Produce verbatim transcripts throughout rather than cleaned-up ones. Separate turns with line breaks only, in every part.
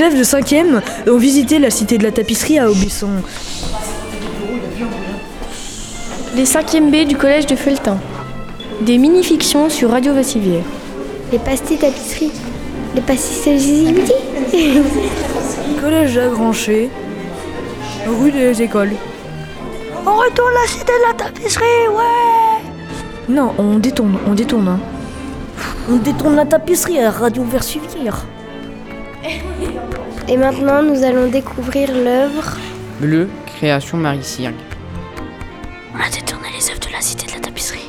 élèves de cinquième ont visité la cité de la tapisserie à Aubusson.
Les cinquième B du collège de Felletin. Des mini-fictions sur Radio Vassivière.
Les pastilles tapisseries. Les pastilles Gizibiti.
Collège Agranché, rue des Écoles.
On retourne la cité de la tapisserie, ouais.
Non, on détourne, on détourne. Hein.
On détourne la tapisserie à Radio Vassivière.
Et maintenant, nous allons découvrir l'œuvre
Bleu, création Marie Sirgue.
On a détourné les œuvres de la cité de la tapisserie.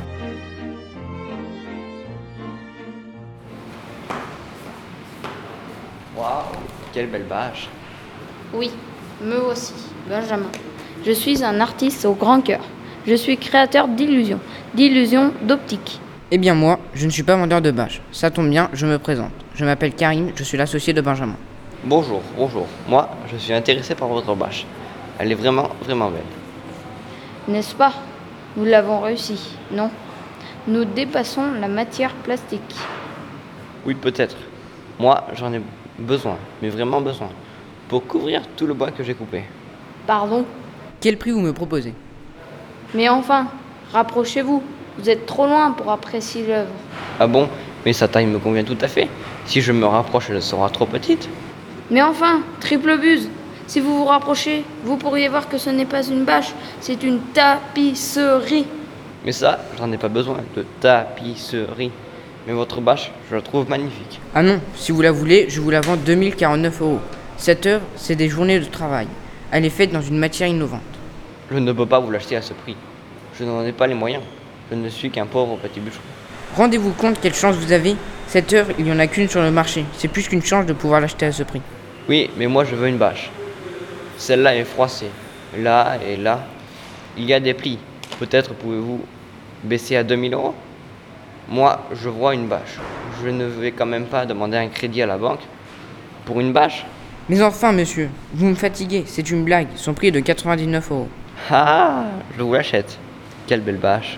Waouh, quelle belle bâche.
Oui, me voici, Benjamin. Je suis un artiste au grand cœur. Je suis créateur d'illusions, d'illusions d'optique.
Eh bien moi, je ne suis pas vendeur de bâches. Ça tombe bien, je me présente. Je m'appelle Karim, je suis l'associé de Benjamin.
Bonjour, bonjour. Moi, je suis intéressé par votre bâche. Elle est vraiment, vraiment belle.
N'est-ce pas? Nous l'avons réussi, non? Nous dépassons la matière plastique.
Oui, peut-être. Moi, j'en ai besoin, mais vraiment besoin, pour couvrir tout le bois que j'ai coupé.
Pardon?
Quel prix vous me proposez?
Mais enfin, rapprochez-vous. Vous êtes trop loin pour apprécier l'œuvre.
Ah bon? Mais sa taille me convient tout à fait. Si je me rapproche, elle sera trop petite.
Mais enfin, triple buse. Si vous vous rapprochez, vous pourriez voir que ce n'est pas une bâche, c'est une tapisserie.
Mais ça, j'en ai pas besoin de tapisserie. Mais votre bâche, je la trouve magnifique.
Ah non, si vous la voulez, je vous la vends deux mille quarante-neuf euros. Cette œuvre, c'est des journées de travail. Elle est faite dans une matière innovante.
Je ne peux pas vous l'acheter à ce prix. Je n'en ai pas les moyens. Je ne suis qu'un pauvre petit bûcheron.
Rendez-vous compte quelle chance vous avez. Cette œuvre, il n'y en a qu'une sur le marché. C'est plus qu'une chance de pouvoir l'acheter à ce prix.
Oui, mais moi je veux une bâche. Celle-là est froissée. Là et là, il y a des plis. Peut-être pouvez-vous baisser à deux mille euros? Moi, je vois une bâche. Je ne vais quand même pas demander un crédit à la banque pour une bâche.
Mais enfin, monsieur, vous me fatiguez. C'est une blague. Son prix est de quatre-vingt-dix-neuf euros.
Ah, je vous l'achète. Quelle belle bâche.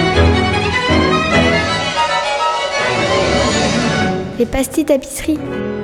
les pastilles tapisseries.